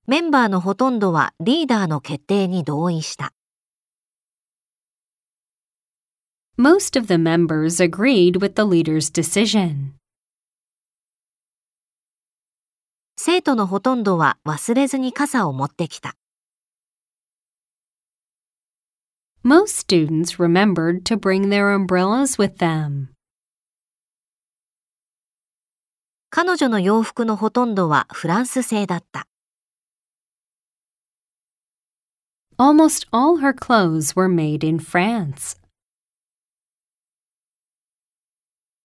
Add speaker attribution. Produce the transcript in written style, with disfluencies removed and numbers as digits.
Speaker 1: メンバーのほとんどはリーダーの決定に同意した。
Speaker 2: Most of the members agreed with the leader's decision.
Speaker 1: 生徒のほとんどは忘れずに傘を持ってきた。
Speaker 2: Most students remembered to bring their umbrellas with them.
Speaker 1: 彼女の洋服のほとんどはフランス製だった。
Speaker 2: Almost all her clothes were made in France.